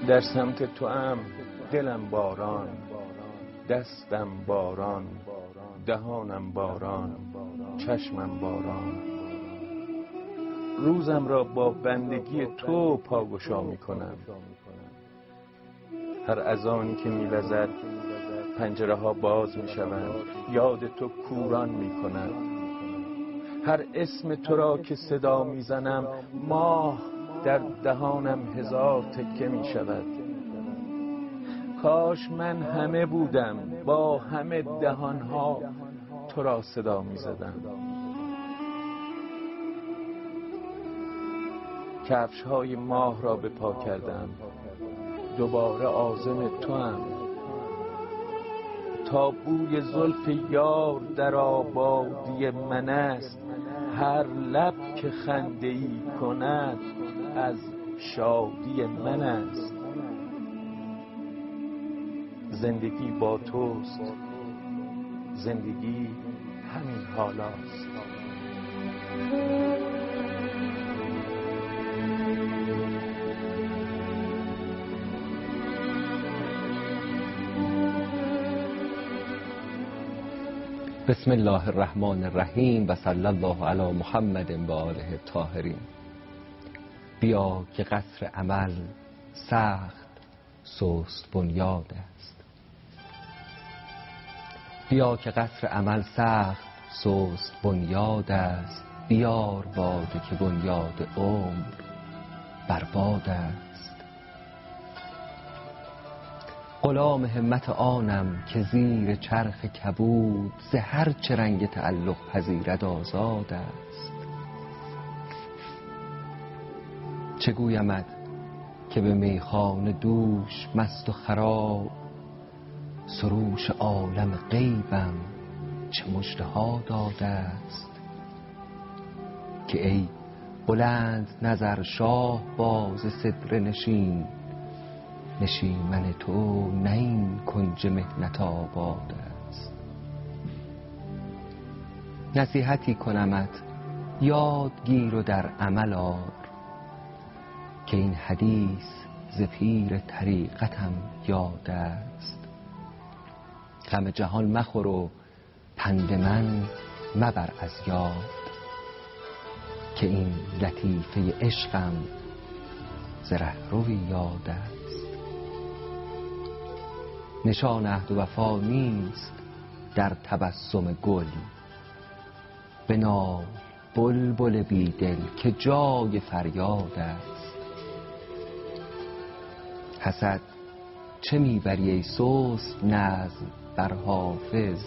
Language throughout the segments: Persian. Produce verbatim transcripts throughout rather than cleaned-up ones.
در سمت تو ام دلم باران، دستم باران، دهانم باران، چشمم باران. روزم را با بندگی تو پاگشا می کنم. هر اذانی که می وزد پنجره ها باز می شوند، یاد تو کوران می کند. هر اسم تو را که صدا می زنم ماه در دهانم هزار تکه می شود. کاش من همه بودم با همه دهانها تو را صدا می زدم. کفش های ماه را به پا کردم، دوباره عازم تو ام. تا بوی زلف یار در آبادی من است، هر لب که خنده ای کند از شادی من است. زندگی با توست، زندگی همین حالاست. بسم الله الرحمن الرحیم و صلی الله علی محمد و آله الطاهرین. بیا که قصر عمل سخت سست بنیاد است. بیا که قصر عمل سخت سست بنیاد است. بیار باده که بنیاد عمر برباد است. غلام همت آنم که زیر چرخ کبود، ز هر چه رنگ تعلق پذیرد آزاد است. چه گویمت که به میخانه دوش مست و خراب، سروش عالم غیبم چه مژده ها داده است. که ای بلند نظر شاه باز صدر نشین، نشیمن تو نه این کنج محنت آباد است. نصیحتی کنمت یاد گیر و در عمل آر، که این حدیث ز پیر طریقتم یاد است. غم جهان مخور و پند من مبر از یاد، که این لطیفه عشقم ز رهروی یاد است. نشان عهد و وفا نیست در تبسم گل، بنال بلبل بیدل که جای فریاد است. حسد چه میبری ای سست نظم بر حافظ،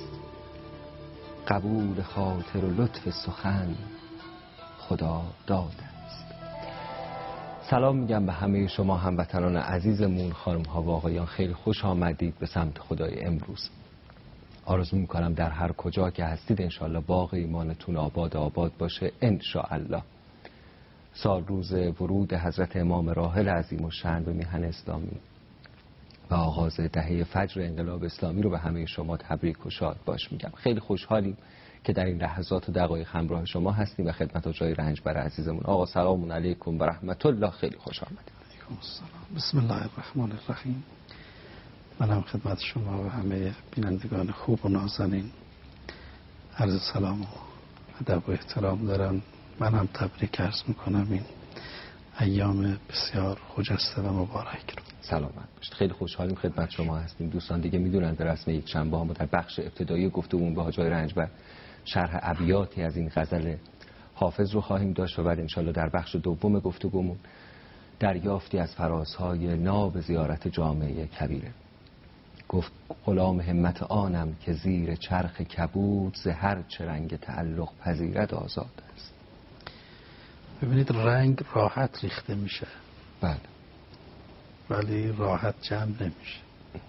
قبول خاطر و لطف سخن خدا داد است. سلام میگم به همه شما هموطنان عزیزمون، خانم ها و آقایان. خیلی خوش آمدید به سمت خدای امروز. آرزو میکنم در هر کجا که هستید انشاءالله باغ ایمانتون آباد آباد باشه انشاءالله. سال روز ورود حضرت امام راحل عظیم الشأن به میهن اسلامی و آغاز دهه فجر انقلاب اسلامی رو به همه شما تبریک و شاد باش میگم. خیلی خوشحالیم که در این لحظات و دقایق همراه شما هستیم و خدمت و جای رنجبر عزیزمون. آقا سلام علیکم و رحمت الله، خیلی خوش آمدید. بسم الله الرحمن الرحیم. منم خدمت شما و همه بینندگان خوب و نازنین عرض سلام و ادب و احترام دارم. منم تبریک عرض میکنم این ایام بسیار خجسته و مبارک رو. سلامت باشید. خیلی خوشحالیم خدمت شما هستیم. دوستان دیگه میدونن در رسم یک شنبه ها ما در بخش ابتدایی گفتگومون با جای رنجبر شرح ابیاتی از این غزل حافظ رو خواهیم داشت و بعد انشالله در بخش دوم گفتگومون دریافتی از فرازهای ناب زیارت جامعه کبیره. گفت غلام همت آنم که زیر چرخ کبود، ز هر چه رنگ تعلق پذیرد آزاد است. ببینید رنگ راحت ریخته میشه، بله، ولی راحت جمع نمیشه.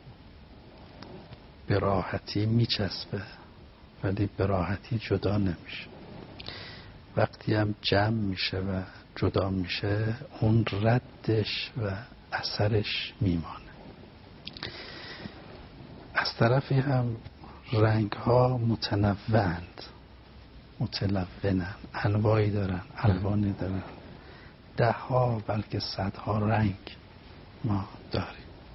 به راحتی میچسبه ولی به راحتی جدا نمیشه. وقتی هم جمع میشه و جدا میشه اون ردش و اثرش میمانه. از طرفی هم رنگ ها متنوعند، متلونن، انواعی دارن، الوانی دارن، ده ها بلکه صدها رنگ ما داریم.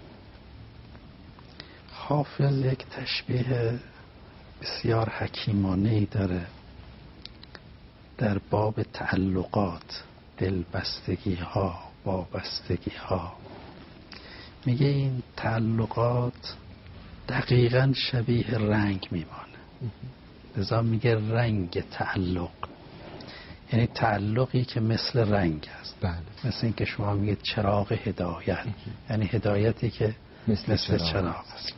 حافظ یک تشبیه بسیار حکیمانه‌ای داره در باب تعلقات، دلبستگی ها، وابستگی ها. میگه این تعلقات دقیقاً شبیه رنگ میمانه، لذا میگه رنگ تعلق، یعنی تعلقی که مثل رنگ است. بله. مثل این که شما میگید چراغ هدایت، یعنی هدایتی که مثل, مثل چراغ, چراغ است.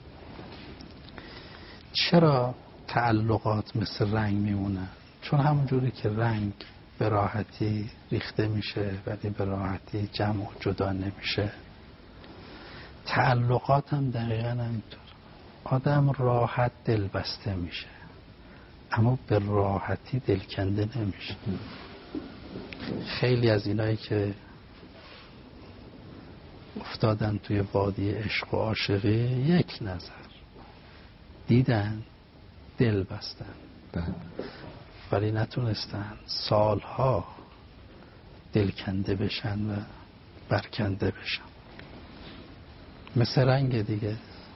چرا تعلقات مثل رنگ میمونه؟ چون همونجوری که رنگ به راحتی ریخته میشه ولی به راحتی جمع و جدا نمیشه، تعلقات هم دقیقا همینطور. آدم راحت دل بسته میشه اما به راحتی دل کنده نمیشه. خیلی از اینایی که افتادن توی وادی عشق و عاشقی یک نظر دیدن دل بستن ولی نتونستن سالها دل کنده بشن و برکنده بشن. مثل رنگ دیگه،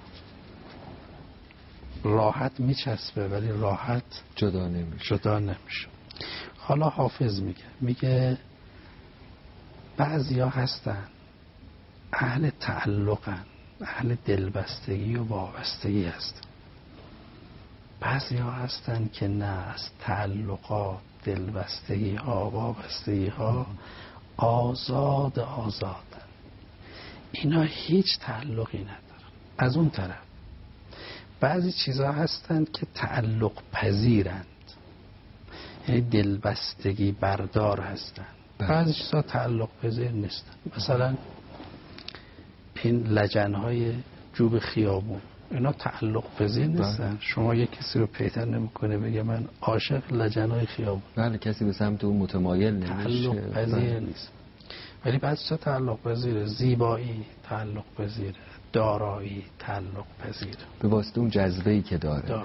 راحت میچسبه ولی راحت جدا نمیشه. جدا نمیشه. حالا حافظ میگه میگه بعضیا هستن اهل تعلقن، اهل دلبستگی و وابستگی هستن. بعضیا هستن که نه، از تعلقات، دلبستگی ها، وابستگی ها آزاد آزادن. اینا هیچ تعلقی ندارن. از اون طرف بعضی چیزها هستند که تعلق پذیرند، یعنی دلبستگی بردار هستند. بعضی چیزها تعلق پذیر نیستن. مثلا این لجنهای جوب خیابون، اینا تعلق پذیر نیستن. شما یک کسی رو پیدا نمیکنه بگه من عاشق لجنهای خیابون. بله، کسی به سمت اون متمایل نمیشه. تعلق پذیر نیست. ولی بعضی چیزها تعلق پذیره. زیبایی تعلق پذیره، دارایی تعلق پذیره، به واسطه اون جذبه‌ای که داره. داره.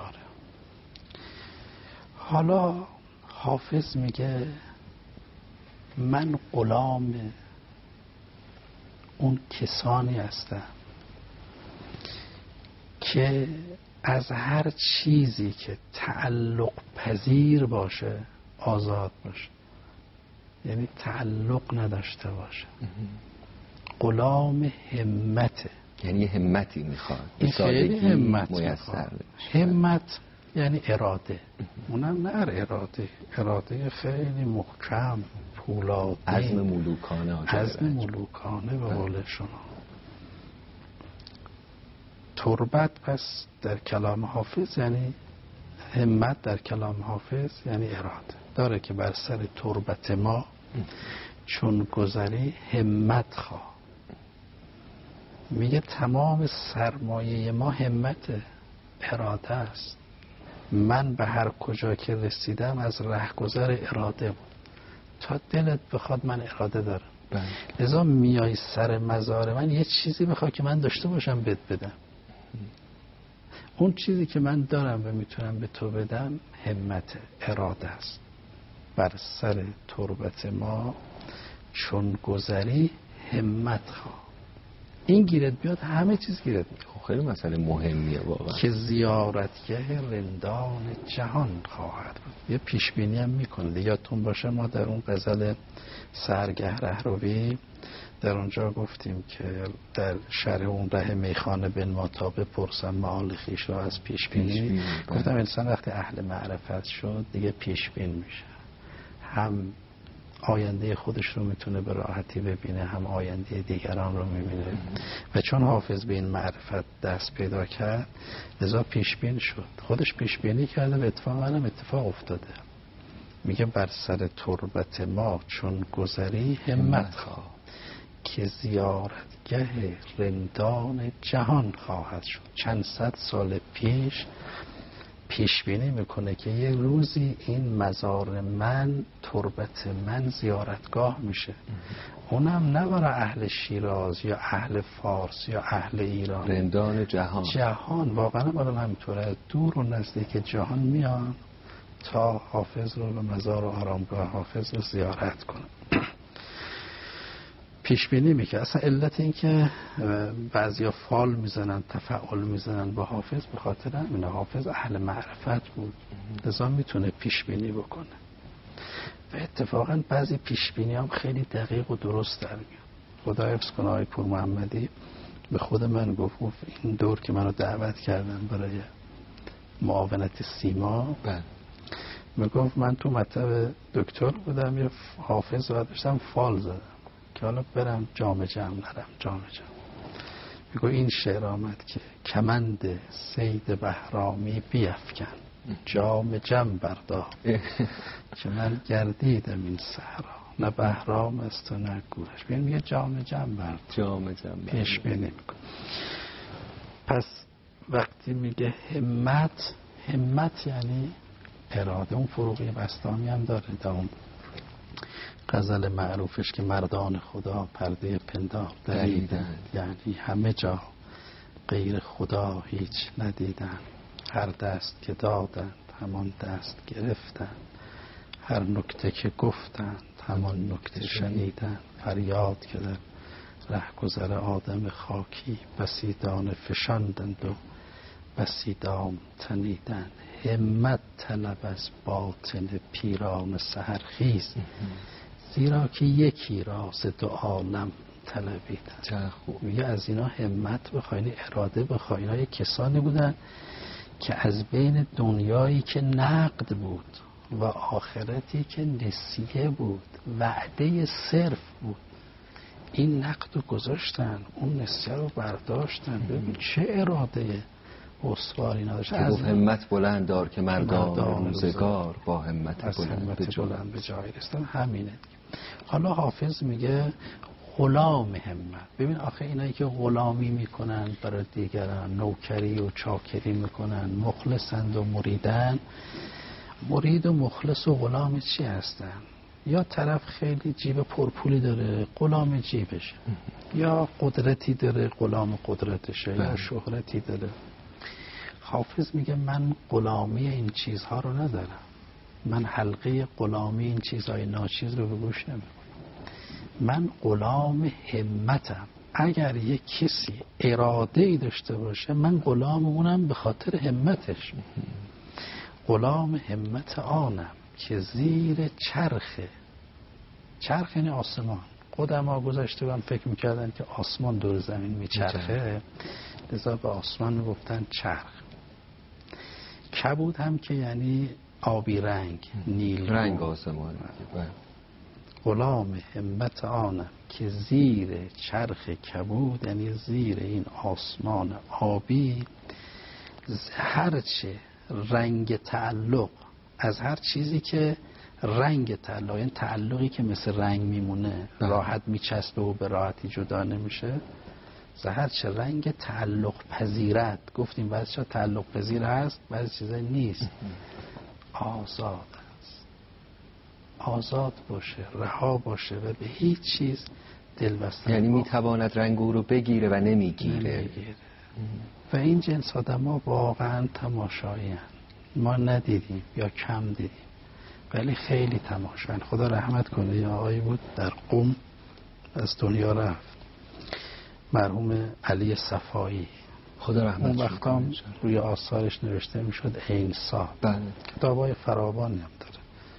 حالا حافظ میگه من غلام اون کسانی هستم که از هر چیزی که تعلق پذیر باشه آزاد باشه، یعنی تعلق نداشته باشه. غلام همته، یعنی همتی میخواد. این خیلی همت میسر. همت یعنی اراده، اونم نه اراده، اراده خیلی محکم، پولادی، عزم ملوکانه. عزم ملوکانه به قول شما. تربت پس در کلام حافظ یعنی همت، در کلام حافظ یعنی اراده. داره که بر سر تربت ما چون گذری همت خواه. میگه تمام سرمایه ما همت، اراده است. من به هر کجا که رسیدم از رهگذر اراده بود. تا دلت بخواد من اراده دارم. لذا میای سر مزار من یه چیزی بخواد که من داشته باشم بهت بدم. اون چیزی که من دارم و میتونم به تو بدم همت، اراده است. بر سر تربت ما چون گذری همت خواه. این گیرت بیاد همه چیز گیرت بیاد. خیلی مسئله مهمیه واقعا. که زیارتگه رندان جهان خواهد بود. یه پیشبینی هم میکنه. یادتون باشه ما در اون غزل سحرگه رهروی در اونجا گفتیم که در شرح اون ره میخانه بنما تا بپرسم معال خویش را از پیشبینی. گفتم انسان وقتی اهل معرفت شد دیگه پیشبین میشه، هم آینده خودش رو میتونه به راحتی ببینه، هم آینده دیگران رو میبینه. و چون حافظ به این معرفت دست پیدا کرد لذا پیشبین شد. خودش پیشبینی کرده و اتفاقا هم اتفاق افتاده. میگه بر سر تربت ما چون گذری همت خواه که زیارتگه رندان جهان خواهد شد. چند صد سال پیش پیش بینی میکنه که یه روزی این مزار من، تربت من زیارتگاه میشه. اونم نه برای اهل شیراز یا اهل فارس یا اهل ایران، رندان جهان. جهان واقعا برای همینطوره. دور و نزدیک جهان میان تا حافظ رو به مزار و آرامگاه حافظ رو زیارت کنه. پیش بینی میکنه. اصلا علت این که بعضیا فال میزنن، تفعول میزنن با حافظ به خاطر همین. حافظ اهل معرفت بود، لذا میتونه پیش بینی بکنه و اتفاقا بعضی پیش بینی هم خیلی دقیق و درست در میاد. خدا حفظ کنه آقای پور محمدی به خود من گفت گفت این دور که منو دعوت کردن برای معاونت سیما، میگفت من تو مطب دکتر بودم، یه حافظ رو داشتم فال زدم که حالا برم جام جم نرم جام جم. میگو این شعر آمد که کمند صید بهرامی بیفکن، جام جم بردار که من گردیدم این صحرا، نه بهرام است و نه گورش. ببین میگه جام جم بردار، جام جم پیش بینی میکنه. پس وقتی میگه همت، همت یعنی اراده. اون فروغی بستامی هم داره در اون غزل معروفش که مردان خدا پرده پندار دریدند، یعنی همه جا غیر خدا هیچ ندیدند، هر دست که دادند همان دست گرفتند، هر نکته که گفتند همان نکته شنیدند، فریاد که در رهگذر آدم خاکی بسی دانه فشاندند و بسی دام تنیدند. همت طلب از باطن پیران سحرخیز، زیرا که یکی راز دو عالم طلبیدند. چه خوب. میگه از اینا همت بخواین، اراده بخواین. اینا کسانی بودن که از بین دنیایی که نقد بود و آخرتی که نسیه بود، وعده صرف بود، این نقد رو گذاشتن، اون نسیه رو برداشتن. ببین چه اراده استواری نداشت. از همت بلند دار که مردان روزگار با همت بلند به جای بلند به جای رسیدن. همینه. حالا حافظ میگه غلام همت. ببین آخه اینایی که غلامی میکنن برای دیگران، نوکری و چاکری میکنن، مخلصند و مریدن. مرید و مخلص و غلام چی هستن؟ یا طرف خیلی جیب پرپولی داره، غلام جیبشه، یا قدرتی داره، غلام قدرتشه، یا شهرتی داره. حافظ میگه من غلامی این چیزها رو ندارم، من حلقه غلامی این چیزهای ناچیز رو به گوش نمیکنم، من غلام همتم. اگر یک کسی اراده ای داشته باشه، من غلام اونم به خاطر همتش. غلام همت آنم که زیر چرخ، چرخ یعنی آسمان. قدما گذشته بودن فکر میکردن که آسمان دور زمین میچرخه، لذا به آسمان میگفتن چرخ. کبود هم که یعنی آبی رنگ، نیل رنگ آسمان. غلام همت آنم که زیر چرخ کبود، یعنی زیر این آسمان آبی، هرچه رنگ تعلق از هر چیزی که رنگ تعلق، یعنی تعلقی که مثل رنگ میمونه، راحت میچسبه و به راحتی جدا نمیشه، هر چه رنگ تعلق پذیرت. گفتیم بعضی چیزا تعلق پذیر هست، بعضی چیزا نیست. آزاد است، آزاد باشه، رها باشه و به هیچ چیز دل بسته. یعنی میتواند رنگ او رو بگیره و نمیگیره. نمیگیره. و این جنس آدم ها واقعا تماشایی هست. ما ندیدیم یا کم دیدیم، ولی خیلی تماشایی. خدا رحمت کنه. یه آقایی بود در قم از دنیا رفت، مرحوم علی صفایی. خدا رحمت کنه. اون وقتا روی آثارش نوشته میشد عین صاحب. بله. کتابای فراوانی هم داره.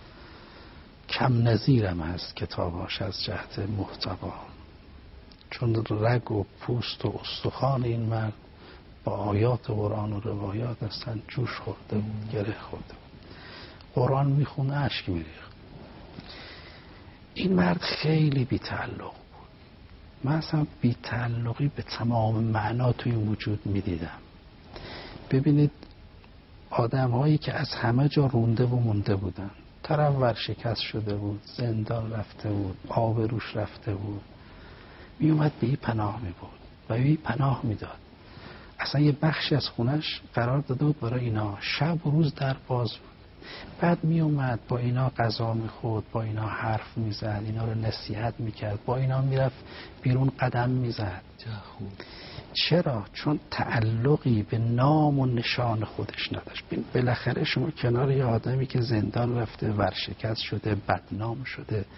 کم نظیرم هست کتاباش از جهت محتوا، چون رگ و پوست و استخوان این مرد با آیات قرآن و روایات هستن جوش خورده بود، گره خورده بود. قرآن میخونه اشک میریخت. این مرد خیلی بی تعلق بود. من اصلا بی تعلقی به تمام معنا توی وجود میدیدم. ببینید آدم هایی که از همه جا رونده و مونده بودن، طرف ورشکست شده بود، زندان رفته بود، آبروش رفته بود، می اومد به این پناه می بود و به این پناه می داد. اصلا یه بخشی از خونش قرار داده بود برای اینا، شب و روز در باز بود. بعد می اومد با اینا غذا می خورد، با اینا حرف می زد، اینا رو نصیحت می کرد، با اینا می رفت بیرون قدم می زد. چرا؟ چون تعلقی به نام و نشان خودش نداشت. بالاخره شما کنار یه آدمی که زندان رفته، ورشکست شده، بدنام شده،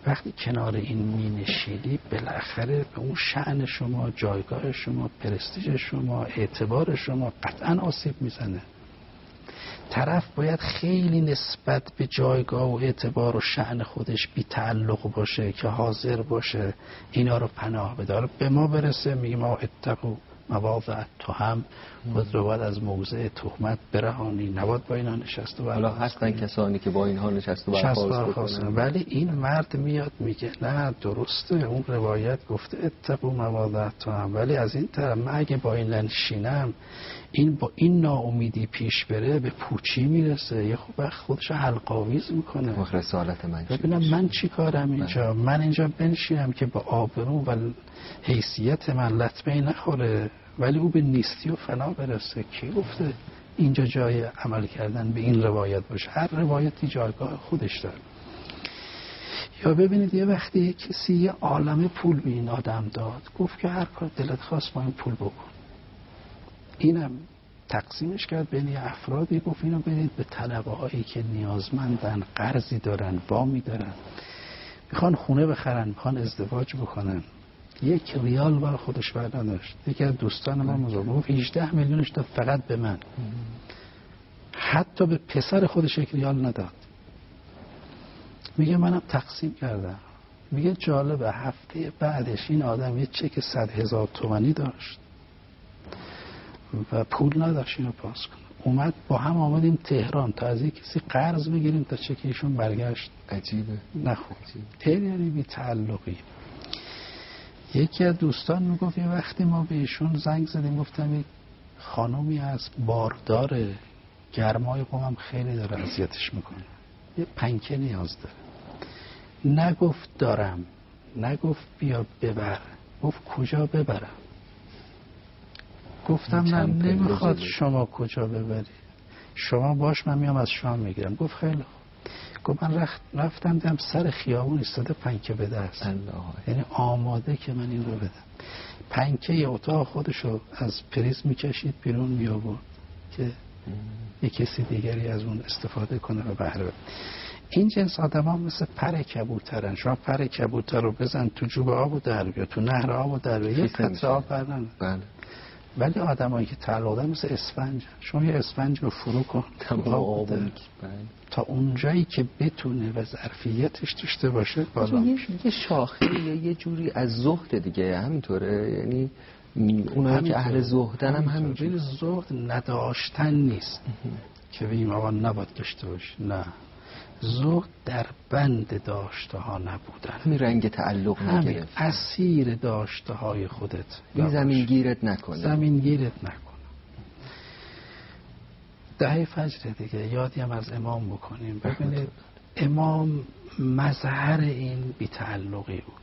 وقتی کنار این می نشینی بالاخره به اون شأن شما، جایگاه شما، پرستیژ شما، اعتبار شما قطعا آسیب میزنه. طرف باید خیلی نسبت به جایگاه و اعتبار و شأن خودش بی تعلق باشه که حاضر باشه اینا رو پناه بده. به ما برسه میگه ما اتقوا مواضع تهم، خود رو باید از موضع تهمت برهانی، نباید با اینا نشست و حالا هستن کسانی که با اینها نشست و برخاست کنن، ولی این مرد میاد میگه نه درسته اون روایت گفته اتقوا مواضع تهم، ولی از این طرف من اگه با این نشینم این با این ناامیدی پیش بره به پوچی میرسه، یه خوب خودش حلقاویز میکنه. رسالت من ببینم من چی کارم اینجا؟ من اینجا بنشینم که با آبرو و حیثیت من لطمه نخوره ولی او به نیستی و فنا برسه. کی گفته اینجا جای عمل کردن به این روایت باشه؟ هر روایتی جایگاه خودش داره. یا ببینید یه وقتی یه کسی یه عالمه پول به این آدم داد، گفت که هر کار دلت خواست با این پول بکن. اینم تقسیمش کرد بین افرادی، گفت اینو بدید به طلبه هایی که نیازمندن، قرضی دارن، وامی دارن، میخوان خونه بخرن، میخوان ازدواج بکنن. یک ریال برای خودش بر نداشت. یکی از دوستان ما مزاحم گفت هجده میلیونش داد فقط به من، حتی به پسر خودش یک ریال نداد. میگه منم تقسیم کردم. میگه جالبه هفته بعدش این آدم یه چک صد هزار تومانی داشت و پول نداشت اینو پاس کنه. اومد با هم آمدیم تهران تا از یک کسی قرض بگیریم تا چکیشون برگشت. عجیبه. نخود این یعنی بی تعلقی. یکی از دوستان میگفت یه وقتی ما به ایشون زنگ زدیم، گفتم یک خانومی از بارداره، گرمای قومم خیلی داره اذیتش میکنه، یه پنکه نیاز داره. نگفت دارم، نگفت بیا ببر، گفت کجا ببرم. گفتم من نمیخواد شما کجا ببری، شما باش من میام از شام میگیرم. گفت خیلی خوب. گفت من رفتم دیدم سر خیابون ایستاده پنکه به دست، یعنی آماده که من این رو بدم. پنکه یه اتاق خودشو از پریز میکشید بیرون میآورد که یه کسی دیگری از اون استفاده کنه و بهره ببره. این جنس آدم ها مثل پر کبوترن. شما پر کبوتر رو بزن تو جوب آب و در بیا، تو نهر آب و در بیا، یک قطره آب برنن. بله. ولی آدمایی که تعلق دارن مثل اسفنج. شما یه اسفنج رو فرو کن تا اونجایی که بتونه و ظرفیتش داشته باشه بالا یه, یه شاخه یا یه جوری از زهد دیگه همینطوره. یعنی اونایی که اهل زهدن هم همینجوری. زهد نداشتن نیست که بگیم آقا نباید داشته باشه، نه. زهد در بند داشته ها نبودن، همین رنگ تعلق نگرفت، اسیر داشته های خودت، این زمین گیرت نکنه، زمین گیرت نکنه. دهه فجر دیگه یادی هم از امام بکنیم. ببینید امام مظهر این بی تعلقی بود.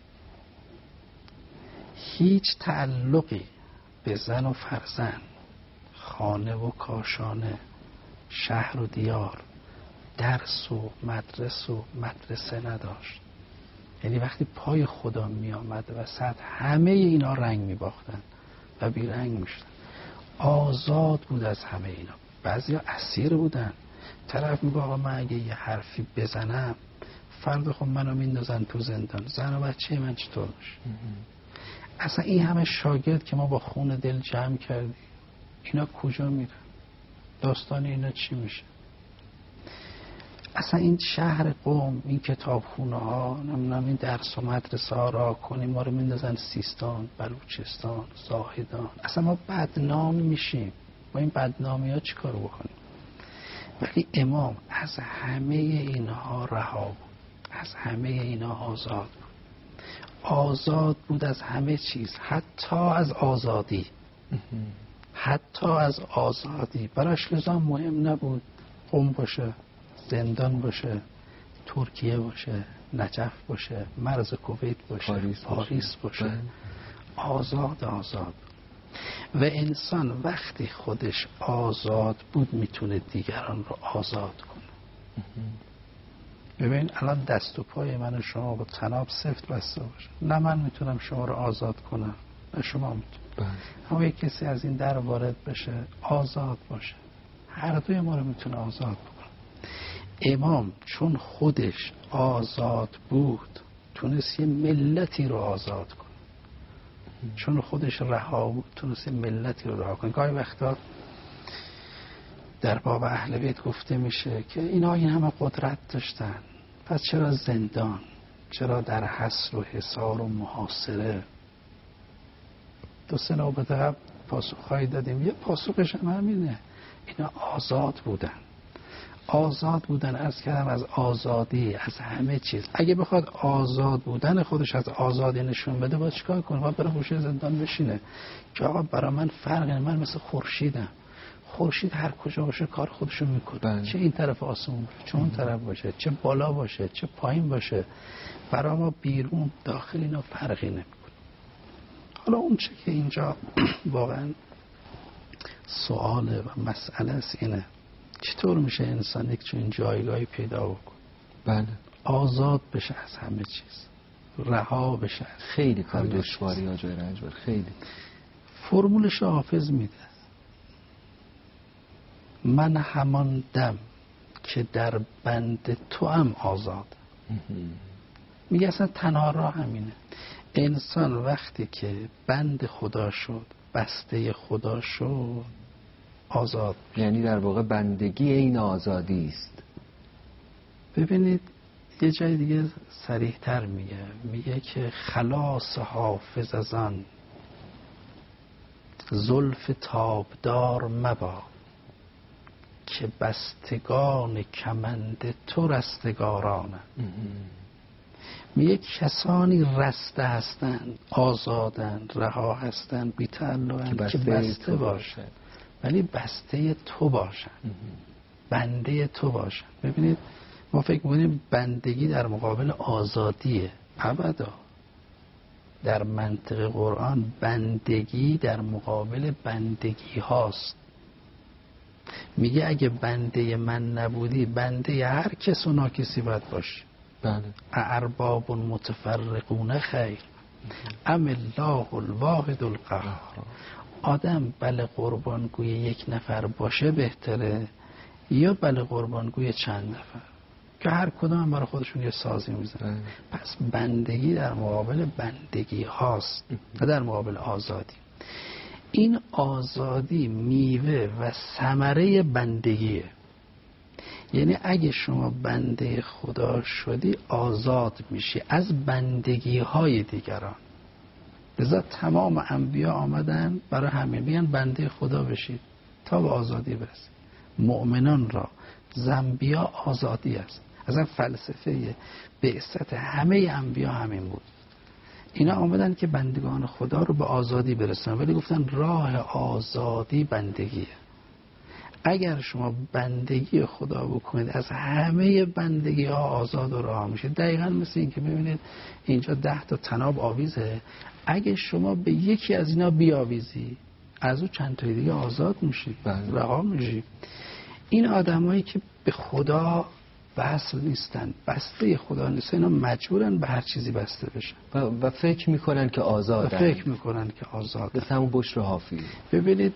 هیچ تعلقی به زن و فرزند، خانه و کاشانه، شهر و دیار، درس و مدرس و مدرسه نداشت. یعنی وقتی پای خدا می آمد وسط همه اینا رنگ می باختن و بی رنگ می شدن. آزاد بود از همه اینا. بعضی ها اسیر بودن. طرف می گفت آقا من اگه یه حرفی بزنم فردا خب منو میندازن تو زندان، زن و بچه من چطور میشه؟ اصلا این همه شاگرد که ما با خون دل جمع کردیم اینا کجا میرن؟ داستان اینا چی میشه؟ اصلا این شهر قم، این کتابخونه ها، نمیدونم این درس و مدرسه ها را کنیم ما رو میندازن سیستان، بلوچستان، زاهدان. اصلا ما بدنام میشیم. با این بدنامی ها چی کار بکنیم؟ ولی امام از همه اینها رها بود، از همه اینها آزاد بود. آزاد بود از همه چیز، حتی از آزادی. حتی از آزادی براش لزوم مهم نبود قم باشه، زندان باشه، ترکیه باشه، نجف باشه، مرز کویت باشه، پاریس, پاریس باشه, باشه. آزاد آزاد. و انسان وقتی خودش آزاد بود میتونه دیگران رو آزاد کنه. ببین الان دست و پای من و شما با طناب سفت بسته باشه، نه من میتونم شما رو آزاد کنم نه شما میتونم. اما یک کسی از این در وارد بشه آزاد باشه، هر دوی ما رو میتونه آزاد کنه. امام چون خودش آزاد بود تونست یه ملتی رو آزاد کنه، چون خودش رها بود تونست یه ملتی رو رها کنه. گاهی وقتا در باب اهل بیت گفته میشه که اینا این همه قدرت داشتن، پس چرا زندان، چرا در حصر و حصار و محاصره؟ دو سه نوبت قبل پاسخهایی دادیم، یه پاسخش هم همینه، اینا آزاد بودن، آزاد بودن. از کردم از آزادی، از همه چیز. اگه بخواد آزاد بودن خودش از آزادی نشون بده باید چیکار کنه؟ باید بره گوشه زندان بشینه که آقا برای من فرقی نه، من مثل خورشیدم، خورشید هر کجا باشه کار خودشو میکنه. بله. چه این طرف آسمون باشه، چه اون طرف باشه، چه بالا باشه، چه پایین باشه، برای ما بیرون داخل اینا فرقی نمیکنه. حالا اون چه که اینجا واقعا سواله و مسئله است اینه چطور میشه انسان یک چون جایگاهی پیدا بکنه، بله، آزاد بشه از همه چیز، رها بشه. خیلی کار دشواری ها جای رنج بر. خیلی فرمولش حافظ میده، من همان دم که در بند تو هم آزاد. میگه اصلا تنها راه همینه. انسان وقتی که بند خدا شد، بسته خدا شد، آزاد. یعنی در واقع بندگی این آزادی است. ببینید یه جای دیگه صریح تر میگه، میگه که خلاص حافظ از آن زلف تابدار مبا، که بستگان کمند تو رستگارانه. میگه کسانی رسته هستن، آزادن، رها هستن، بی تعلقن که بسته, بسته باشن، ولی بسته تو باشن، بنده تو باشن. ببینید ما فکر می‌کنیم بندگی در مقابل آزادیه، ابدا. در منطق قرآن بندگی در مقابل بندگی هاست. میگه اگه بنده من نبودی بنده هر کس و ناکسی باید باشی. بله. ارباب متفرقون خیر ام الله الواحد القهار. آدم بله قربانگوی یک نفر باشه بهتره یا بله قربانگوی چند نفر که هر کدوم هم برای خودشون یه سازی میزنن. پس بندگی در مقابل بندگی هاست و در مقابل آزادی. این آزادی میوه و ثمره بندگیه. یعنی اگه شما بنده خدا شدی آزاد میشی از بندگی های دیگران. لذا تمام انبیا آمدن برای همین میگن بنده خدا بشید تا به آزادی برسید. مؤمنان را زنبیا آزادی است. اصلا فلسفه بعثت همه انبیا همین بود. اینا آمدن که بندگان خدا رو به آزادی برسن، ولی گفتن راه آزادی بندگیه. اگر شما بندگی خدا بکنید از همه بندگی ها آزاد و رها میشید. دقیقا مثل این که ببینید اینجا ده تا طناب آویزه، اگه شما به یکی از اینا بیاویزی از اون چند تای دیگه آزاد میشید، رها میشید. این آدمایی که به خدا وصل نیستن، بسته خدا نیستن، اینا مجبورن به هر چیزی بسته بشن و, و فکر میکنن که آزادن. و فکر میکنن که آزادن. مثل همون بشر حافی. ببینید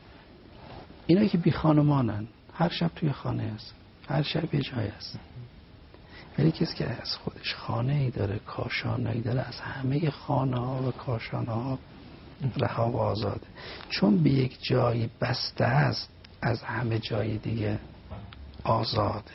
اینا که بی خانمانن، هر شب توی خانه هست، هر شب یه جای هست. ولی کسی که از خودش خانه ای داره، کاشانه ای داره، از همه خانه ها و کاشانه ها رها و آزاده. چون به یک جایی بسته است از همه جای دیگه آزاده.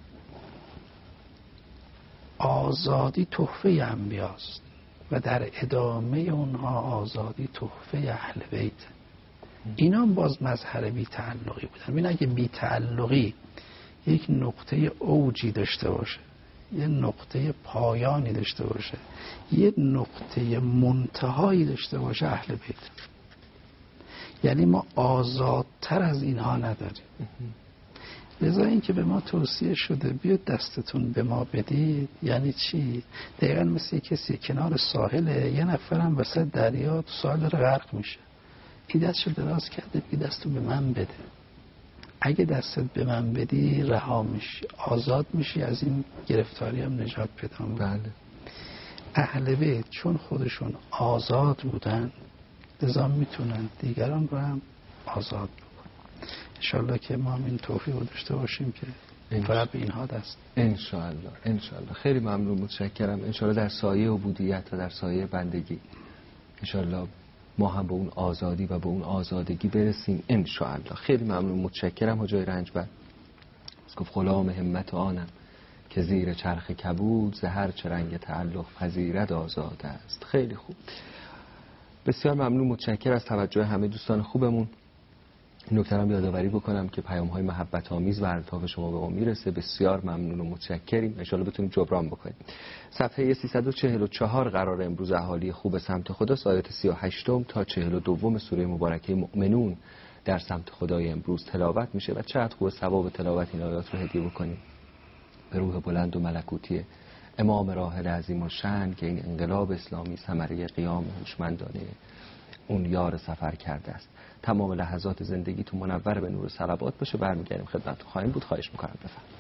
آزادی تحفه انبیاست و در ادامه اونها آزادی تحفه اهل بیت. اینا هم باز مظهر بی تعلقی بودن. ببین اگه بی تعلقی یک نقطه اوجی داشته باشه، یه نقطه پایانی داشته باشه، یه نقطه منتهایی داشته باشه، اهل بیت. یعنی ما آزادتر از اینها نداریم. لذا این که به ما توصیه شده بیاد دستتون به ما بدید، یعنی چی؟ دقیقا مثل کسی کنار ساحله، یه نفرم وسط دریا تو ساحل داره غرق میشه، این دستشو دراز کرده بگی دستو به من بده. اگه دستت به من بدی رها میشی، آزاد میشی، از این گرفتاری هم نجات پیدا میکنی. بله. اهل بیت چون خودشون آزاد بودن لذا میتونن دیگران رو هم آزاد بکنن. انشالله که ما هم این توفیق رو داشته باشیم که فقط به اینها دست. انشاءالله انشاءالله. خیلی ممنون، متشکرم. انشاءالله در سایه عبودیت و در سایه بندگی انشاءالله ما هم به اون آزادی و به اون آزادگی برسیم انشاءالله. خیلی ممنون، متشکرم حجای رنجبر. از گفت غلام همت آنم که زیر چرخ کبود ز هر چه رنگ تعلق پذیرد آزاد است. خیلی خوب، بسیار ممنون، متشکر از توجه همه دوستان خوبمون. نکترم یادآوری بکنم که پیام های محبت آمیز و الطاف شما به ما میرسه. بسیار ممنون و متشکریم، ان شاءالله بتونیم جبران بکنیم. صفحه سیصد و چهل و چهار قرار امروز اهالی خوب سمت خدا، آیات سی و هشت تا چهل و دو سوره مبارکه مؤمنون در سمت خدای امروز تلاوت میشه و چقدر خوب ثواب تلاوت این آیات رو هدیه بکنیم به روح بلند و ملکوتی امام راحل عظیم الشأن که این انقلاب اسلامی ثمره قیام هوشمندانه اون یار سفر کرده است. تمام لحظات زندگیتون منور به نور صلوات باشه. برمیگردیم خدمتتون خواهیم بود. خواهش میکنم بفرمایید.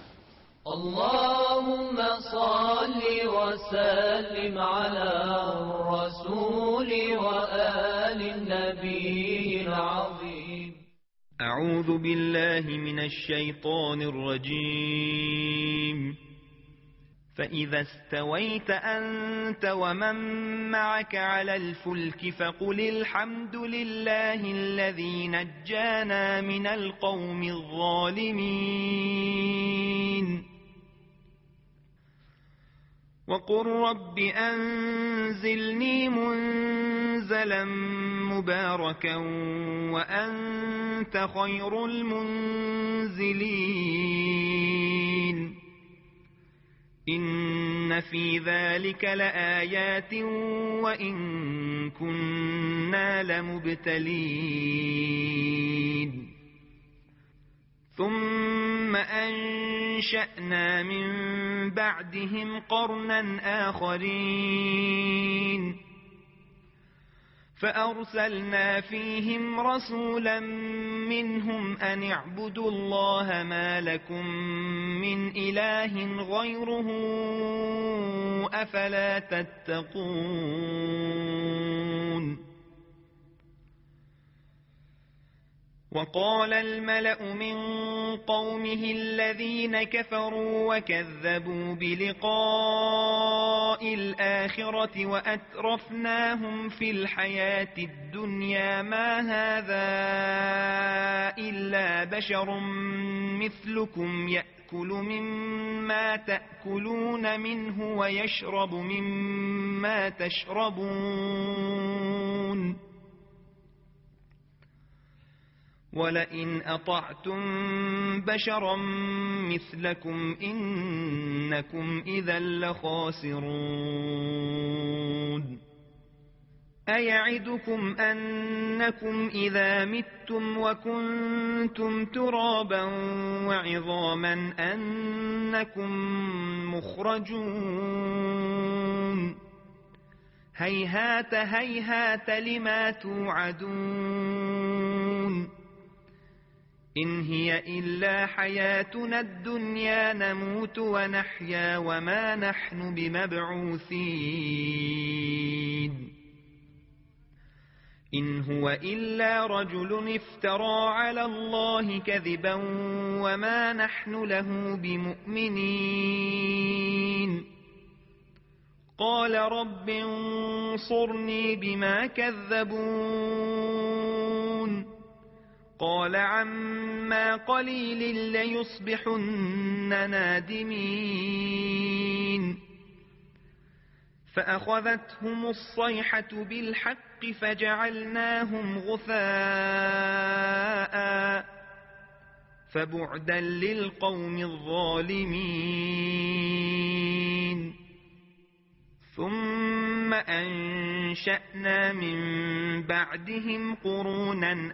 اللهم صل وسلم على الرسول وآل النبي العظيم. اعوذ بالله من الشيطان الرجيم. فإذا استويت أنت ومن معك على الفلك فقل الحمد لله الذي نجانا من القوم الظالمين وقل رب أنزلني منزلا مباركا وأنت خير المنزلين إن في ذلك لآيات وإن كنا لمبتلين ثم أنشأنا من بعدهم قرنا آخرين فأرسلنا فيهم رسولا منهم أن اعبدوا الله ما لكم من إله غيره أفلا تتقون. وقال الملأ من قومه الذين كفروا وكذبوا بلقاء الآخرة وأترفناهم في الحياة الدنيا ما هذا إلا بشر مثلكم يأكل مما تأكلون منه ويشرب مما تشربون ولئن أطعتم بشرا مثلكم إنكم إذا لخاسرون. أيعدكم أنكم إذا متم وكنتم ترابا وعظاما أنكم مخرجون هيهات هيهات لما توعدون إن هي إلا حياتنا الدنيا نموت ونحيا وما نحن بمبعوثين إن هو إلا رجل افترى على الله كذبا وما نحن له بمؤمنين قال رب انصرني بما كذبون قال عما قليل ليصبحن نادمين فأخذتهم الصيحة بالحق فجعلناهم غثاء فبعدا للقوم الظالمين ثم أنشأنا من بعدهم قرونا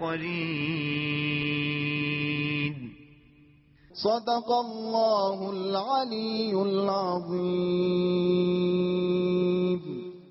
آخرين صدق الله العلي العظيم.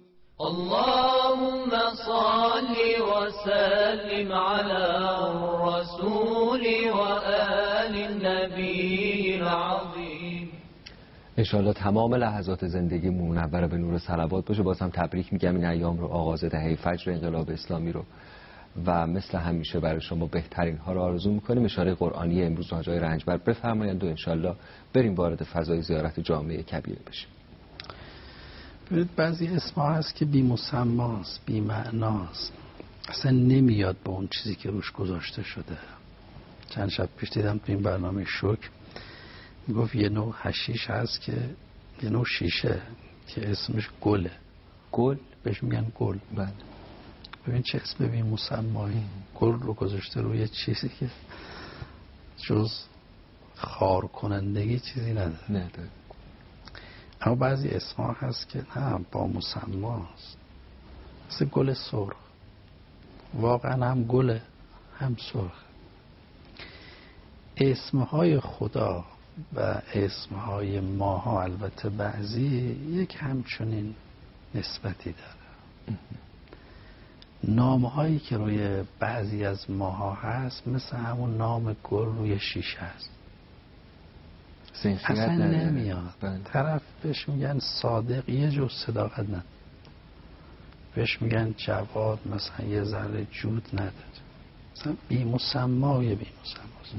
اللهم صل وسلم على الرسول وآل النبي العظيم. انشاءالله تمام لحظات زندگی منور به نور صلوات باشه. بازم تبریک میگم این ایام رو، آغاز دهه فجر انقلاب اسلامی رو و مثل همیشه برای شما بهترین ها رو آرزو میکنیم. اشاره قرآنی امروز حاج آقای رنجبر بفرمایند و انشالله بریم وارد فضای زیارت جامعه کبیره بشیم. ببینید بعضی اسمها هست که بی مسماست، بی معناست، اصلا نمیاد به اون چیزی که روش گذاشته شده. چند شب پیش دیدم تو این برنامه شوک میگفت یه نوع حشیش هست که یه نوع شیشه که اسمش گله. گل بهش میگن گل. بله. ببین چه اسم بی مسمایی. گل رو گذاشته روی چیزی که جز خار کنندگی چیزی نداره. نداره. اما بعضی اسمها هست که نه با مسماست، مثل گل سرخ. واقعا هم گله هم سرخ. اسمهای خدا و اسمهای ماها البته بعضی یک همچنین نسبتی داره. نامهایی که روی بعضی از ماها هست مثل همون نام گل روی شیشه هست، اصلا نمیاد. طرف بهش میگن صادق، یه جو صداقت نداره. بهش میگن جواد، مثلا یه ذره جود نداره. مثلا بی مسمای بی مسماست.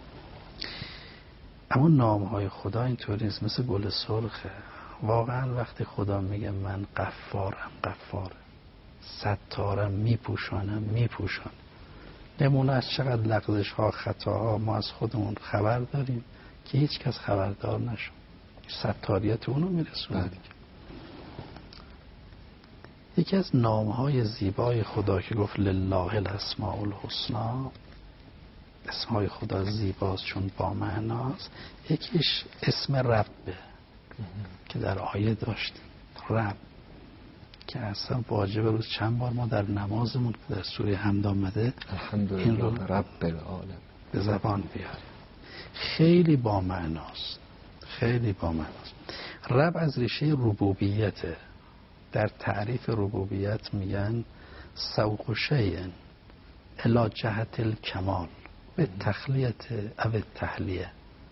اما نامهای خدا اینطوری نیست، مثل گل سرخه. واقعا وقتی خدا میگه من غفارم، غفارم، ستارم، میپوشانم، میپوشانم. نمونه از چقدر لغزش ها، خطاها ما از خودمون خبر داریم که هیچ کس خبردار نشد. ستاریت اونو میرسونه دیگه. یکی از نامهای زیبای خدا که گفت لله الاسماء الحسنا، اسمهای خدا زیباست چون با معناست. یکیش اسم ربه که در آیه داشتیم، رب، که اصلا واجب روز چند بار ما در نمازمون که در سوره حمد آمده این رو رب العالم به زبان بیاریم. خیلی با معناست، خیلی با معناست. رب از ریشه ربوبیته. در تعریف ربوبیت میگن سوق شیء الی جهت الکمال به تخلیت او تحلیه،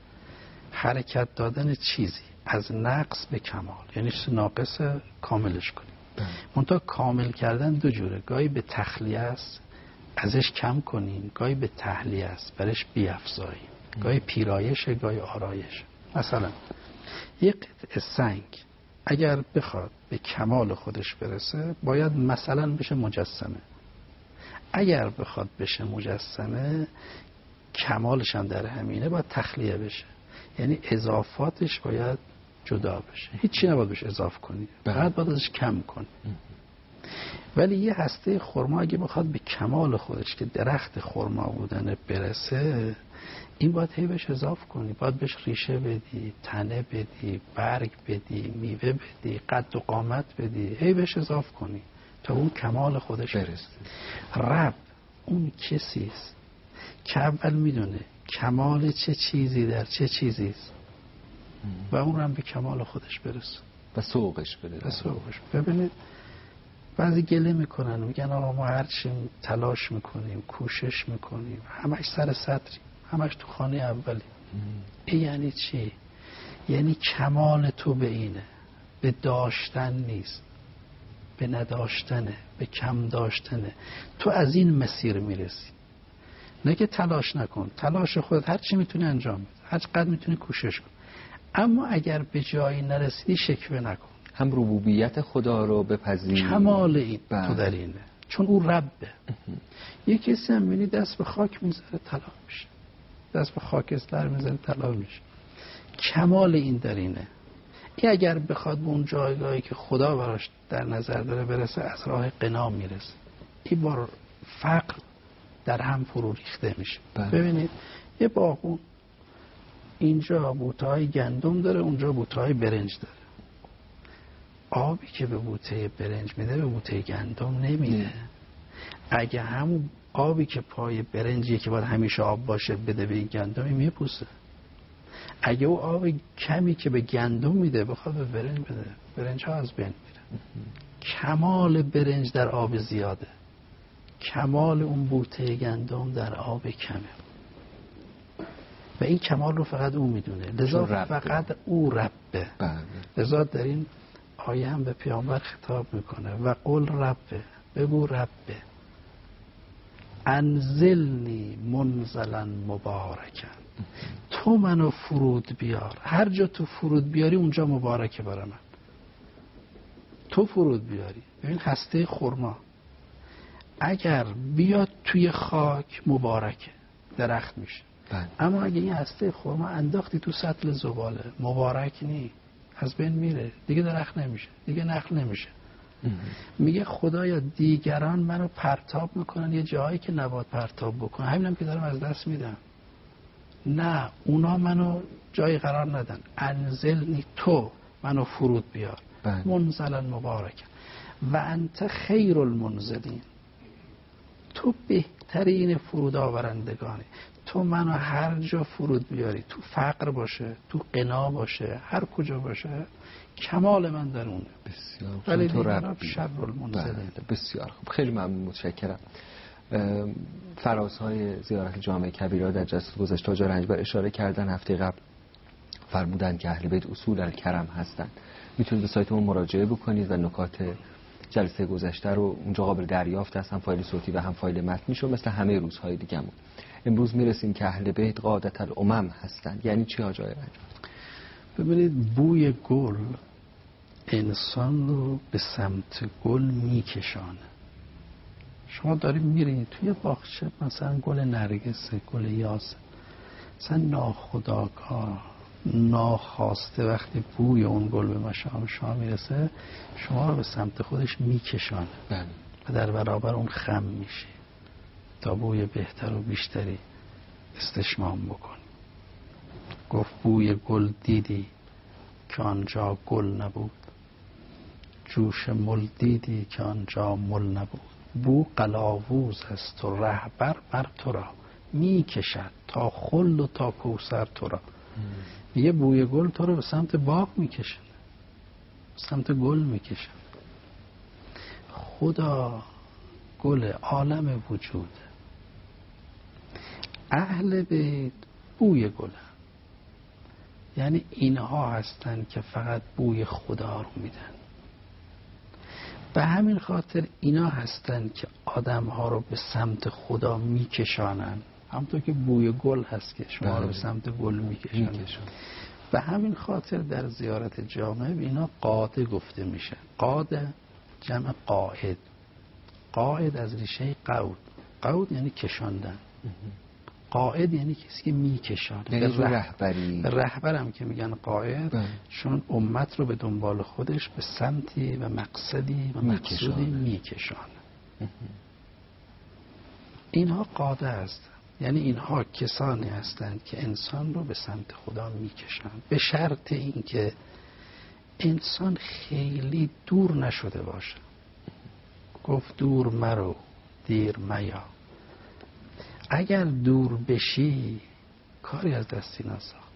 حرکت دادن چیزی از نقص به کمال، یعنی چیز ناقص کاملش کنیم. منتها کامل کردن دو جوره، گاهی به تخلیه است ازش کم کنیم، گاهی به تحلیه است برش بیافزاییم، گاهی پیرایش گاهی آرایش. مثلا یک قطعه سنگ اگر بخواد به کمال خودش برسه باید مثلا بشه مجسمه. اگر بخواد بشه مجسمه کمالش هم در همینه، باید تخلیه بشه، یعنی اضافاتش باید جدا بشه، هیچی نباید بشه اضاف کنی، فقط باید ازش کم کنی. ولی یه هسته خرما اگه بخواد به کمال خودش که درخت خرما بودن برسه، این باید هی بهش اضاف کنی، باید بهش ریشه بدی، تنه بدی، برگ بدی، میوه بدی، قد و قامت بدی، هی بهش اضاف کنی تا اون کمال خودش برسه. رب اون کسیست که اول میدونه کمال چه چیزی در چه چیزیست و اون هم به کمال خودش برسه و سوقش بده. و سوقش. ببینید بعضی گله میکنن، میگن آقا ما هرچی تلاش میکنیم، کوشش میکنیم، همش سر سطریم، همش تو خانه اولی. این یعنی چی؟ یعنی کمال تو به اینه، به داشتن نیست، به نداشتنه، به کم داشتنه. تو از این مسیر میرسی، نه که تلاش نکن. تلاش خودت هر چی میتونی انجام بده، هر چقدر میتونی کوشش کن، اما اگر به جایی نرسیدی شکوه نکن. هم ربوبیت خدا رو بپذیر، کمال این تو در اینه، چون او ربه. یه کسی هم میبینی دست به خاک میذاره طلا میشه، دست به خاکستر میذاره طلا میشه. کمال این در اینه. این اگر بخواد به اون جایگاهی که خدا براش در نظر داره برسه، از راه غنا میرسه. این بار فقر در هم فرو ریخته میشه. بله. ببینید یه باغون اینجا بوته‌های گندم داره، اونجا بوته‌های برنج داره. آبی که به بوته برنج میده به بوته گندم نمیده. اگه همون آبی که پای برنجی که باید همیشه آب باشه بده به این گندمی میپوسه. اگه او آب کمی که به گندم میده بخواد به برنج بده، برنج ها از بین میره. کمال برنج در آب زیاده، کمال اون بوته گندم در آب کمه و این کمال رو فقط او میدونه، لذا فقط او ربه. لذا در این آیه هم به پیامبر خطاب میکنه و قل ربه، بگو ربه. انزلنی منزلا مبارکا، تو منو فرود بیار، هر جا تو فرود بیاری اونجا مبارکه برای من. تو فرود بیاری. ببین هسته خرما اگر بیاد توی خاک مبارکه، درخت میشه. بله. اما اگه این هسته خرما انداختی تو سطل زباله، مبارک نی، از بین میره، دیگه درخت نمیشه، دیگه نخل نمیشه. میگه خدایا دیگران منو پرتاب میکنن یه جایی که نباید پرتاب بکنن، همینم که دارم از دست میدم. نه، اونا منو جایی قرار ندن. انزلنی، تو منو فرود بیار. بله. منزلا مبارک و انت خیر المنزلین، تو بهترین فرود آورندگانی. تو منو هر جا فرود بیاری، تو فقر باشه، تو غنا باشه، هر کجا باشه، کمال من در اونه. بسیار ولی تو دیگران رب شر المنزلین. بله. بسیار خوب، خیلی ممنون، متشکرم. فرازهای زیارت جامع کبیره در جلسه گذشته حاج رنجبر اشاره کردن، هفته قبل فرمودن که اهل بیت اصول الکرم هستند. میتونید به سایتمون مراجعه بکنید و نکات جلسه گذشته رو اونجا قابل دریافت هست، هم فایل صوتی و هم فایل متنی شو، مثل همه روزهای دیگه‌مون. امروز میرسیم که اهل بیت قادة الامم هستند. یعنی چی حاج رنجبر؟ ببینید بوی گل انسان رو به سمت گل میکشانه. شما دارید میرید توی باغچه، مثلا گل نرگسه، گل یاسمن، مثلا ناخودآگاه ناخواسته وقتی بوی اون گل به مشام شما میرسه، شما رو به سمت خودش میکشانه. بله. و در برابر اون خم میشه تا بوی بهتر و بیشتری استشمام بکن. گفت بوی گل دیدی که آنجا گل نبود، جوش مل دیدی که آنجا مل نبود. بو قلاووز است و رهبر بر تو را می کشد تا خلد و تا کوثر تو را. یه بوی گل تو رو به سمت باغ می کشد، به سمت گل می کشد. خدا گل عالم وجود، اهل بیت بوی گل، یعنی اینها هستن که فقط بوی خدا رو میدن. به همین خاطر اینا هستن که آدم ها رو به سمت خدا میکشانن، همونطور که بوی گل هست که شما بله. رو به سمت گل میکشانن. به همین خاطر در زیارت جامع اینا قاده گفته میشن. قاده جمع قائد. قائد از ریشه قود. قود یعنی کشاندن. قائد یعنی کسی که میکشانه، یعنی رهبری. رهبری رهبرم که میگن قائد بله. چون امت رو به دنبال خودش به سمتی و مقصدی و مقصودی میکشانه. اینها قاده هستند، یعنی اینها کسانی هستند که انسان رو به سمت خدا میکشند، به شرط اینکه انسان خیلی دور نشده باشه. گفت دور مرو دیر میا. اگر دور بشی کاری از دستی نساخت.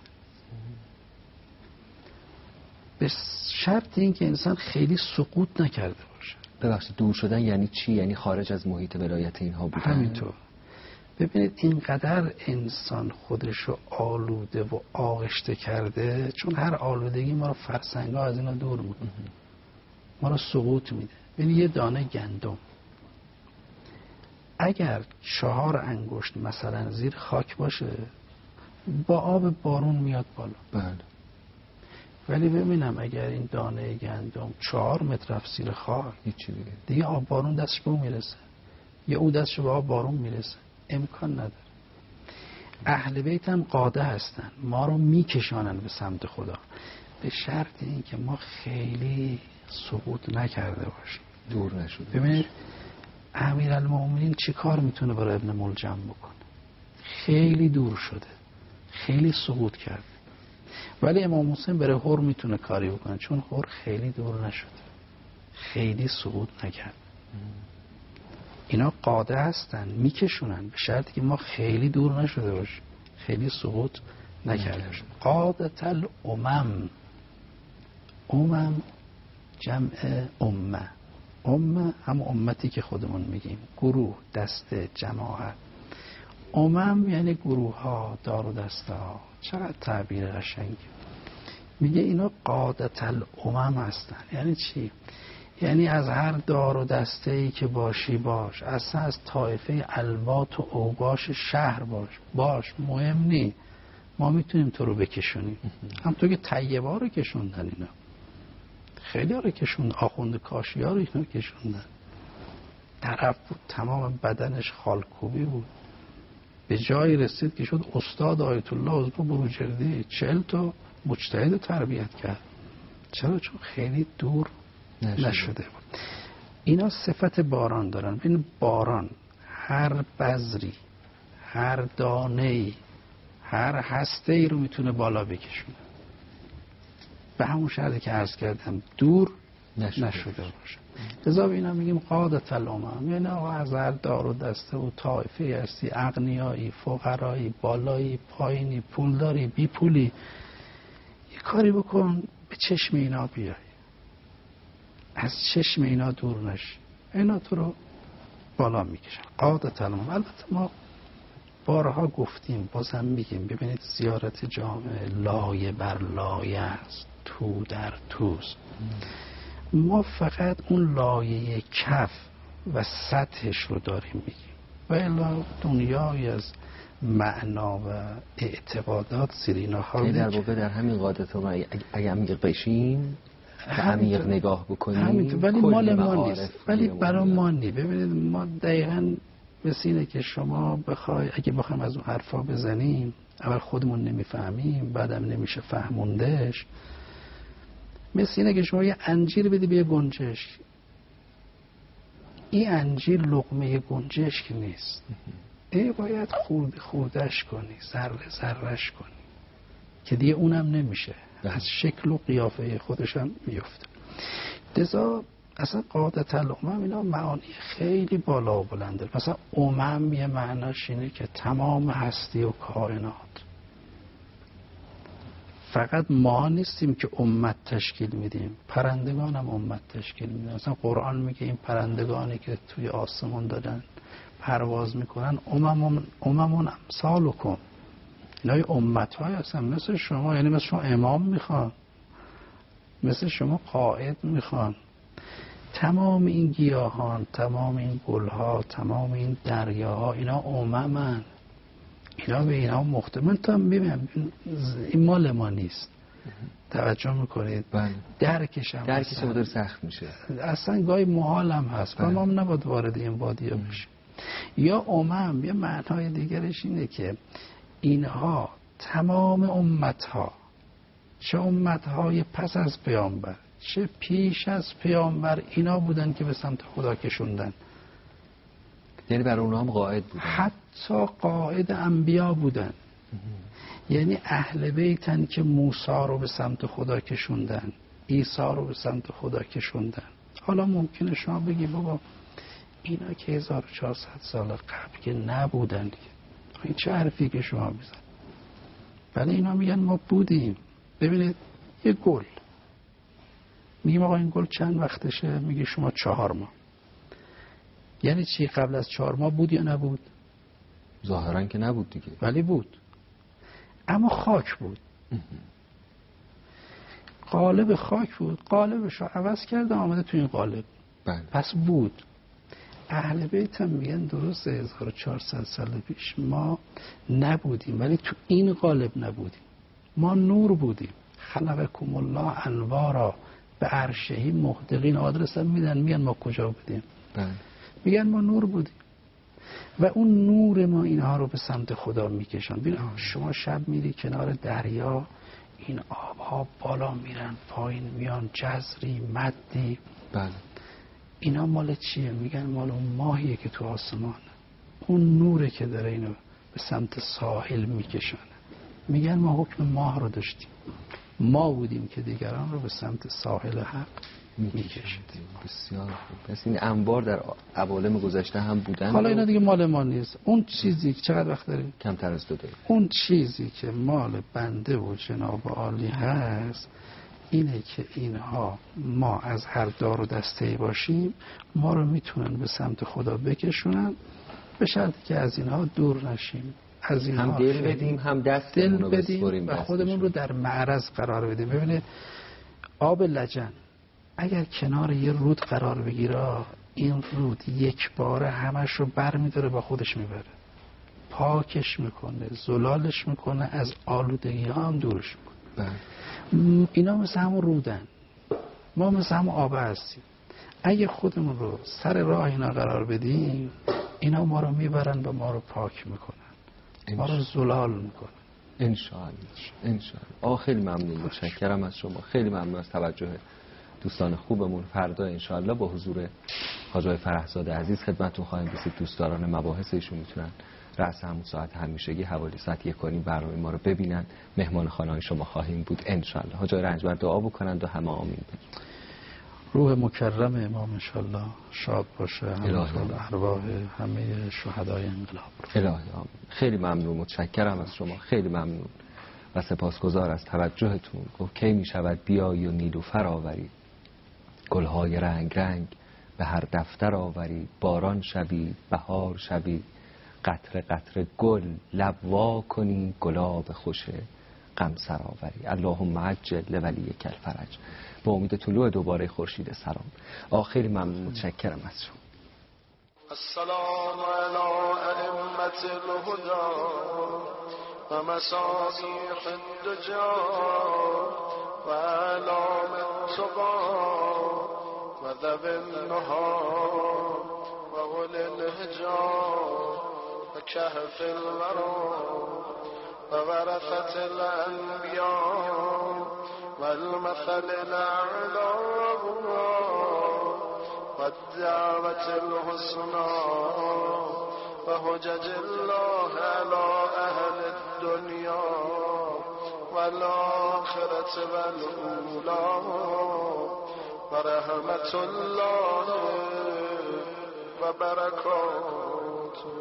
به شرط این که انسان خیلی سقوط نکرده باشه. ببخشید دور شدن یعنی چی؟ یعنی خارج از محیط ولایت اینها بودن؟ همینطور. ببینید اینقدر انسان خودش رو آلوده و آغشته کرده، چون هر آلودگی ما رو فرسنگا از اینا دور میکنه، ما رو سقوط میده. ببینید یه دانه گندم اگر چهار انگشت مثلا زیر خاک باشه با آب بارون میاد بالا. بله. ولی ببینم اگر این دانه گندم چهار متر رفت زیر خاک، هیچی دیگه دیگه آب بارون دستش به اون میرسه یا او دستش به آب بارون میرسه؟ امکان نداره. اهل بیت هم قاده هستن، ما رو میکشانن به سمت خدا، به شرط این که ما خیلی سقوط نکرده باشیم، دور نشده. ببینید امیرالمومنین چی کار میتونه برای ابن ملجم بکنه؟ خیلی دور شده، خیلی سقوط کرده، ولی امام حسین برای هر میتونه کاری بکنه، چون هر خیلی دور نشده، خیلی سقوط نکرد. اینا قاده هستن، میکشونن، به شرطی که ما خیلی دور نشده باشیم، خیلی سقوط نکرده باشیم. قادة الامم. امم جمع امه. امه هم امتی که خودمون میگیم، گروه، دسته، جماعت. امم یعنی گروه ها، دار و دسته ها. چقدر تعبیر قشنگی. میگه اینا قادة الامم هستن. یعنی چی؟ یعنی از هر دار و دسته‌ای که باشی باش، اصلا از طایفه البات و اوباش شهر باش باش مهم نی، ما میتونیم تو رو بکشونیم. همونطور که طیبا رو کشوندن، اینا خیلی ها رو کشوندن، آخوند کاشی ها رو اینا کشوندن. طرف بود تمام بدنش خالکوبی بود، به جایی رسید که شد استاد آیت الله عزبه بروجردی، چهل تا مجتهد تربیت کرد. چرا؟ چون خیلی دور نشده, نشده بود. اینا صفت باران دارن. این باران هر بذری، هر دانه‌ای، هر هسته‌ای رو میتونه بالا بکشونه، به همون شرطی که عرض کردم دور نشده, نشده باشه. لذا به اینا میگیم قادة الامم، یعنی آقا از هر دار و دسته و طایفه هستی، اغنیایی، فقرایی، بالایی، پایینی، پولداری، بی پولی، یه کاری بکن به چشم اینا بیای، از چشم اینا دور نشی، اینا تو رو بالا میکشن. قادة الامم. البته ما بارها گفتیم، بازم میگیم، ببینید زیارت جامعه لایه بر لایه است، تو در توست. ما فقط اون لایه کف و سطحش رو داریم میگیم و الا دنیای از معنا و اعتقادات زیر اینا ها. در واقع در همین قاعدت ما اگه عمیق بشیم، عمیق نگاه بکنیم، ولی مال ما نیست، ولی برای ما نیست. ببینید ما دقیقاً مثل اینه که شما بخوای، اگه بخوایم از اون حرفا بزنیم، اول خودمون نمیفهمیم، بعدم نمیشه فهموندش. مثل اینه که شما یه انجیر بدی به یه گنجشک، این انجیر لقمه گنجشک نیست، این باید خورد خوردش کنی، ذره ذرهش کنی که دیگه اونم نمیشه، از شکل و قیافه خودش هم میفته. لذا اصلا قاعدة الامم اینا معانی خیلی بالا و بلنده. مثلا امم یه معناش اینه که تمام هستی و کائنات. فقط ما نیستیم که امت تشکیل میدیم، پرندگان هم امت تشکیل میدن. مثلا قرآن میگه این پرندگانی که توی آسمان دارن پرواز میکنن اممون اممون امثالکم، اینا امت های هستن مثل شما، یعنی مثل شما امام میخوان، مثل شما قائد میخوان. تمام این گیاهان، تمام این گلها، تمام این دریاها، اینا اممن، اینا به اینا مختلف. من تا ببینم این مال ما نیست، توجه میکنید؟ بله. درکش هم درکش هم داره سخت میشه، اصلا گاهی محال هم هست. ما هم نباید وارد این وادی‌ها بشیم. یا امم یه معنای دیگرش اینه که اینها تمام امتها، چه امتهای پس از پیامبر چه پیش از پیامبر، اینا بودن که به سمت خدا کشوندن. یعنی برای اونها هم قائد بودن، حتی قائد انبیا بودن. یعنی اهل بیتن که موسی رو به سمت خدا کشوندن، عیسی رو به سمت خدا کشوندن. حالا ممکنه شما بگی بابا اینا که هزار و چهارصد سال قبل که نبودن دیگه، این چه حرفی که شما میزن؟ ولی اینا میگن ما بودیم. ببینید یه گل، میگیم آقا این گل چند وقتشه؟ میگه شما چهار ماه. یعنی چی؟ قبل از چهار ماه بود یا نبود؟ ظاهرا که نبود دیگه، ولی بود، اما خاک بود. قالب خاک بود، قالبش رو عوض کرده آمده تو این قالب. بله. پس بود. اهل بیت هم میگن درست هزار و چهارصد سال پیش ما نبودیم، ولی تو این قالب نبودیم، ما نور بودیم. خلقکم الله انوارا به عرشهی محدقین. آدرس هم میدن، میگن ما کجا بودیم؟ بله. میگن ما نور بودیم و اون نور ما اینها رو به سمت خدا میکشن. ببین شما شب میری کنار دریا، این آبها بالا میرن پایین میان، جزری مدی. بله. اینا مال چیه؟ میگن مال اون ماهیه که تو آسمانه، اون نوره که داره اینو به سمت ساحل میکشونه. میگن ما حکم ماه رو داشتیم، ما بودیم که دیگران رو به سمت ساحل حق میکشید. بسیار خوب. پس این انبار در عوالم گذشته هم بودن. حالا اینا دیگه مال ما نیست. اون چیزی که چقدر وقت داریم؟ کمتر از دو دقیقه. اون چیزی که مال بنده و جناب عالی هست اینه که اینها، ما از هر دار و دسته‌ای باشیم، ما رو میتونن به سمت خدا بکشونن، به شرطی که از اینها دور نشیم، از اینها هم دل بدیم هم دست دل بدیم و خودمون رو در معرض قرار بدیم. ببینید آب لجن اگر کنار یه رود قرار بگیره، این رود یک باره همش رو بر میداره با خودش میبره، پاکش میکنه، زلالش میکنه، از آلودگی ها هم دورش میکنه. اینا مثل همون رودن، ما مثل همون آب هستیم. اگه خودمون رو سر راه اینا قرار بدیم، اینا ما رو میبرن و ما رو پاک میکنن، ما رو زلال میکنن. انشاءالله انشاءالله. آه خیلی ممنون، متشکرم از شما، خیلی ممنون از توجه دوستان خوبمون. فردا انشاءالله با حضور حاج آقای فرحزاده عزیز خدمتتون خواهیم رسید. دوستداران مباحث ایشون میتونن رأس همون ساعت همیشگی حوالی ساعت یک و نیم برنامه ما رو ببینن. مهمان خانه‌های شما خواهیم بود انشاءالله. حاج آقای رنجبر دعا بکنند و همه آمین بگید. روح مکرم امام انشاءالله شاد باشه، ارواح همه شهدای انقلاب. الهی آمین. خیلی ممنون، متشکرم از شما، خیلی ممنون و سپاسگزار از توجهتون. گفت کی می شود بیایی و نیلوفر آوری، گلهای رنگ رنگ به هر دفتر آوری، باران شبی بهار شبی، قطره قطره گل لب وا کنی، گلاب خوش غم سر آوری. اللهم عجل لولیک الفرج. با امید طلوع دوباره خورشید سلام. آخری ممنون، متشکرم از شما. السلام علی ائمة الهدى و مصابیح الدجا و اعلام التقى و ذوی النهى و اولی الحجاب و کهف الورى و ورثة الانبیاء و المثل الاعلی و الدعوة الحسنى و حجج الله على اهل الدنیا و الاخرة و الاولی و رحمت الله و برکاته.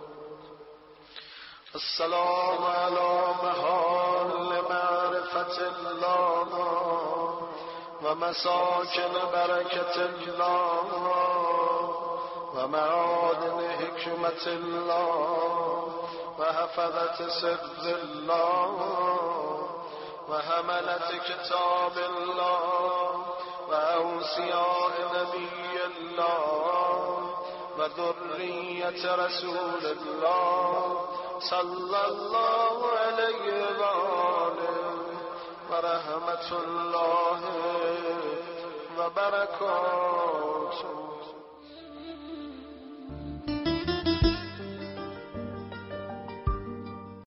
السلام على محال معرفة الله و مساکن برکت الله و معادن حکمت الله و حفظت سر الله و حملت کتاب الله و اوصیاء نبی الله و ذریت رسول الله صلی الله علیه و آله و رحمت الله و برکاته.